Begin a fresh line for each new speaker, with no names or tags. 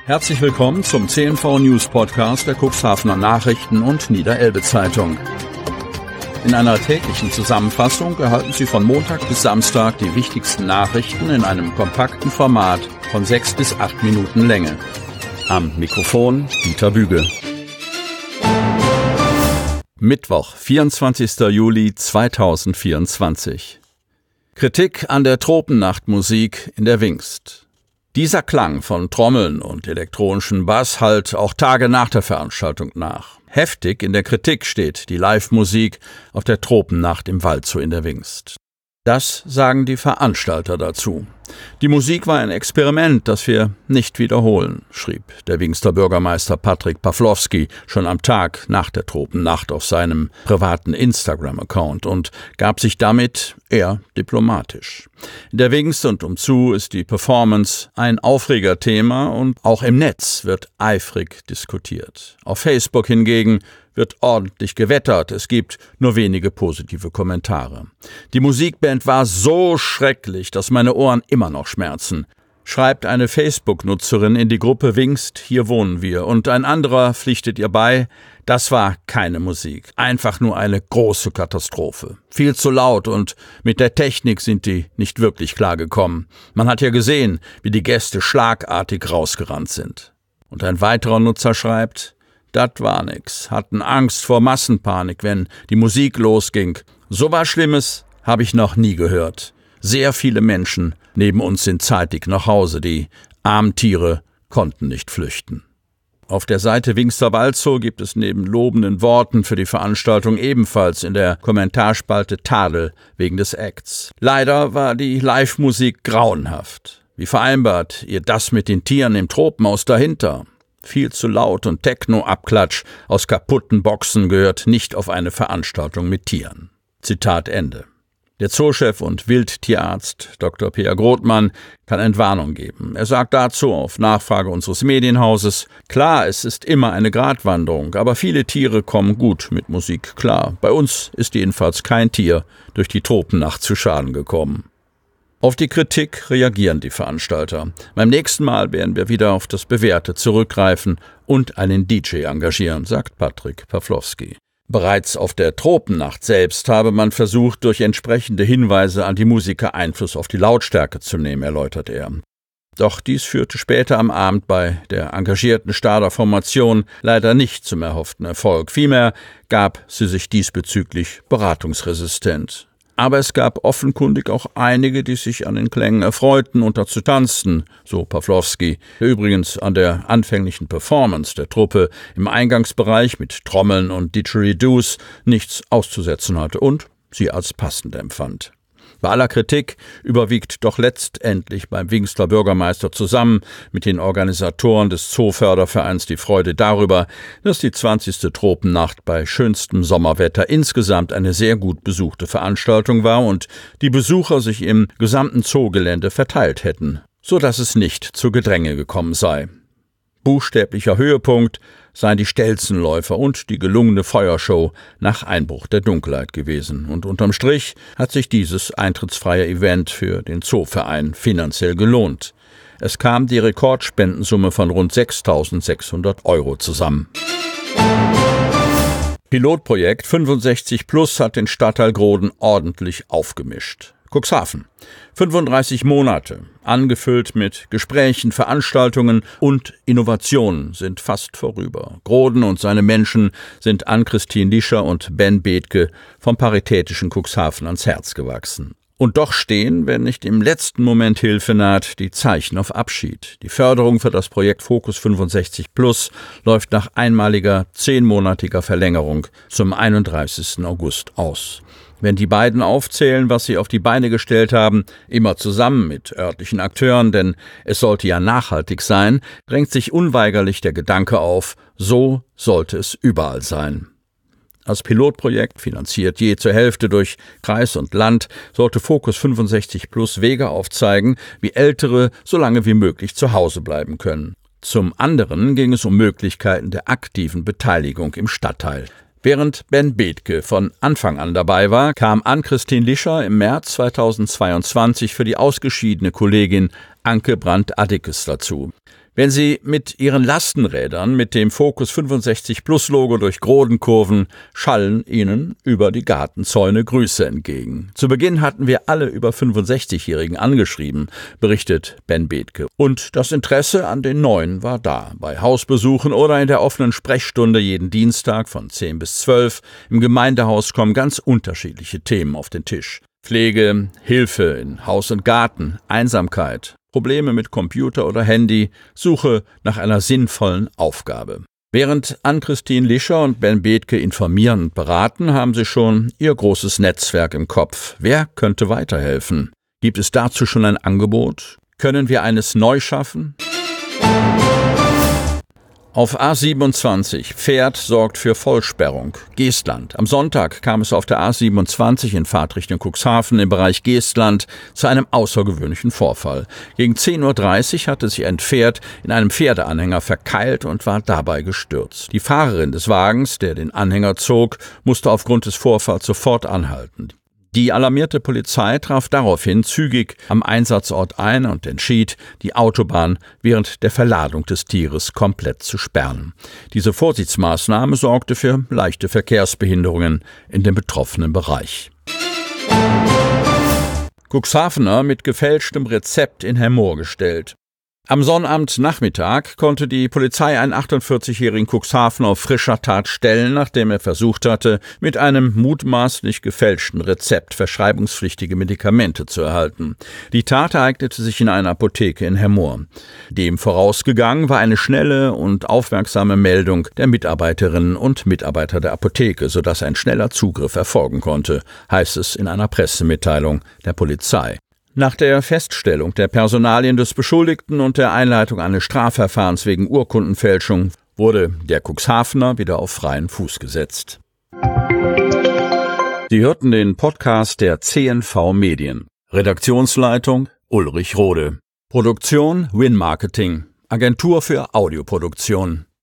Herzlich willkommen zum CNV News Podcast der Cuxhavener Nachrichten und Niederelbe Zeitung. In einer täglichen Zusammenfassung erhalten Sie von Montag bis Samstag die wichtigsten Nachrichten in einem kompakten Format von 6 bis 8 Minuten Länge. Am Mikrofon Dieter Büge. Mittwoch, 24. Juli 2024. Kritik an der Tropennachtmusik in der Wingst. Dieser Klang von Trommeln und elektronischen Bass hallt auch Tage nach der Veranstaltung nach. Heftig in der Kritik steht die Live-Musik auf der Tropennacht im Waldsee in der Wingst. Das sagen die Veranstalter dazu. Die Musik war ein Experiment, das wir nicht wiederholen, schrieb der Wingster Bürgermeister Patrick Pawlowski schon am Tag nach der Tropennacht auf seinem privaten Instagram-Account und gab sich damit eher diplomatisch. In der Wingst und umzu ist die Performance ein Aufregerthema und auch im Netz wird eifrig diskutiert. Auf Facebook hingegen wird ordentlich gewettert, es gibt nur wenige positive Kommentare. Die Musikband war so schrecklich, dass meine Ohren immer noch schmerzen, schreibt eine Facebook-Nutzerin in die Gruppe Wingst, hier wohnen wir, und ein anderer pflichtet ihr bei, das war keine Musik, einfach nur eine große Katastrophe. Viel zu laut und mit der Technik sind die nicht wirklich klargekommen. Man hat ja gesehen, wie die Gäste schlagartig rausgerannt sind. Und ein weiterer Nutzer schreibt, das war nix, hatten Angst vor Massenpanik, wenn die Musik losging. So was Schlimmes habe ich noch nie gehört. Sehr viele Menschen neben uns sind zeitig nach Hause, die armen Tiere konnten nicht flüchten. Auf der Seite Wingster Waldsee gibt es neben lobenden Worten für die Veranstaltung ebenfalls in der Kommentarspalte Tadel wegen des Acts. Leider war die Live-Musik grauenhaft. Wie vereinbart ihr das mit den Tieren im Tropenhaus dahinter? Viel zu laut und Techno-Abklatsch aus kaputten Boxen gehört nicht auf eine Veranstaltung mit Tieren. Zitat Ende. Der Zoochef und Wildtierarzt Dr. Peer Grothmann kann Entwarnung geben. Er sagt dazu auf Nachfrage unseres Medienhauses, klar, es ist immer eine Gratwanderung, aber viele Tiere kommen gut mit Musik klar. Bei uns ist jedenfalls kein Tier durch die Tropennacht zu Schaden gekommen. Auf die Kritik reagieren die Veranstalter. Beim nächsten Mal werden wir wieder auf das Bewährte zurückgreifen und einen DJ engagieren, sagt Patrick Pawlowski. Bereits auf der Tropennacht selbst habe man versucht, durch entsprechende Hinweise an die Musiker Einfluss auf die Lautstärke zu nehmen, erläutert er. Doch dies führte später am Abend bei der engagierten Stader Formation leider nicht zum erhofften Erfolg. Vielmehr gab sie sich diesbezüglich beratungsresistent. Aber es gab offenkundig auch einige, die sich an den Klängen erfreuten und dazu tanzten, so Pawlowski, der übrigens an der anfänglichen Performance der Truppe im Eingangsbereich mit Trommeln und Didgeridoos nichts auszusetzen hatte und sie als passend empfand. Bei aller Kritik überwiegt doch letztendlich beim Wingster Bürgermeister zusammen mit den Organisatoren des Zoofördervereins die Freude darüber, dass die 20. Tropennacht bei schönstem Sommerwetter insgesamt eine sehr gut besuchte Veranstaltung war und die Besucher sich im gesamten Zoogelände verteilt hätten, so dass es nicht zu Gedränge gekommen sei. Buchstäblicher Höhepunkt seien die Stelzenläufer und die gelungene Feuershow nach Einbruch der Dunkelheit gewesen. Und unterm Strich hat sich dieses eintrittsfreie Event für den Zooverein finanziell gelohnt. Es kam die Rekordspendensumme von rund 6.600 € zusammen. Pilotprojekt 65+ hat den Stadtteil Groden ordentlich aufgemischt. Cuxhaven. 35 Monate, angefüllt mit Gesprächen, Veranstaltungen und Innovationen, sind fast vorüber. Groden und seine Menschen sind Ann-Christine Lischer und Ben Bethke vom Paritätischen Cuxhaven ans Herz gewachsen. Und doch stehen, wenn nicht im letzten Moment Hilfe naht, die Zeichen auf Abschied. Die Förderung für das Projekt Focus 65+ läuft nach einmaliger 10-monatiger Verlängerung zum 31. August aus. Wenn die beiden aufzählen, was sie auf die Beine gestellt haben, immer zusammen mit örtlichen Akteuren, denn es sollte ja nachhaltig sein, drängt sich unweigerlich der Gedanke auf, so sollte es überall sein. Als Pilotprojekt, finanziert je zur Hälfte durch Kreis und Land, sollte Focus 65+ Wege aufzeigen, wie Ältere so lange wie möglich zu Hause bleiben können. Zum anderen ging es um Möglichkeiten der aktiven Beteiligung im Stadtteil. Während Ben Bethke von Anfang an dabei war, kam Ann-Christine Lischer im März 2022 für die ausgeschiedene Kollegin Anke Brandt-Addekes dazu. Wenn Sie mit Ihren Lastenrädern mit dem Focus 65 Plus Logo durch Grodenkurven, schallen Ihnen über die Gartenzäune Grüße entgegen. Zu Beginn hatten wir alle über 65-Jährigen angeschrieben, berichtet Ben Bethke. Und das Interesse an den Neuen war da. Bei Hausbesuchen oder in der offenen Sprechstunde jeden Dienstag von 10 bis 12 im Gemeindehaus kommen ganz unterschiedliche Themen auf den Tisch. Pflege, Hilfe in Haus und Garten, Einsamkeit, Probleme mit Computer oder Handy, Suche nach einer sinnvollen Aufgabe. Während Ann-Christine Lischer und Ben Bethke informieren und beraten, haben sie schon ihr großes Netzwerk im Kopf. Wer könnte weiterhelfen? Gibt es dazu schon ein Angebot? Können wir eines neu schaffen? Auf A27. Pferd sorgt für Vollsperrung. Geestland. Am Sonntag kam es auf der A27 in Fahrtrichtung Cuxhaven im Bereich Geestland zu einem außergewöhnlichen Vorfall. Gegen 10:30 Uhr hatte sich ein Pferd in einem Pferdeanhänger verkeilt und war dabei gestürzt. Die Fahrerin des Wagens, der den Anhänger zog, musste aufgrund des Vorfalls sofort anhalten. Die alarmierte Polizei traf daraufhin zügig am Einsatzort ein und entschied, die Autobahn während der Verladung des Tieres komplett zu sperren. Diese Vorsichtsmaßnahme sorgte für leichte Verkehrsbehinderungen in dem betroffenen Bereich. Cuxhavener mit gefälschtem Rezept in Hemmoor gestellt. Am Sonnabendnachmittag konnte die Polizei einen 48-jährigen Cuxhavener auf frischer Tat stellen, nachdem er versucht hatte, mit einem mutmaßlich gefälschten Rezept verschreibungspflichtige Medikamente zu erhalten. Die Tat ereignete sich in einer Apotheke in Hemmoor. Dem vorausgegangen war eine schnelle und aufmerksame Meldung der Mitarbeiterinnen und Mitarbeiter der Apotheke, sodass ein schneller Zugriff erfolgen konnte, heißt es in einer Pressemitteilung der Polizei. Nach der Feststellung der Personalien des Beschuldigten und der Einleitung eines Strafverfahrens wegen Urkundenfälschung wurde der Cuxhavener wieder auf freien Fuß gesetzt. Sie hörten den Podcast der CNV Medien. Redaktionsleitung Ulrich Rode. Produktion Win Marketing, Agentur für Audioproduktion.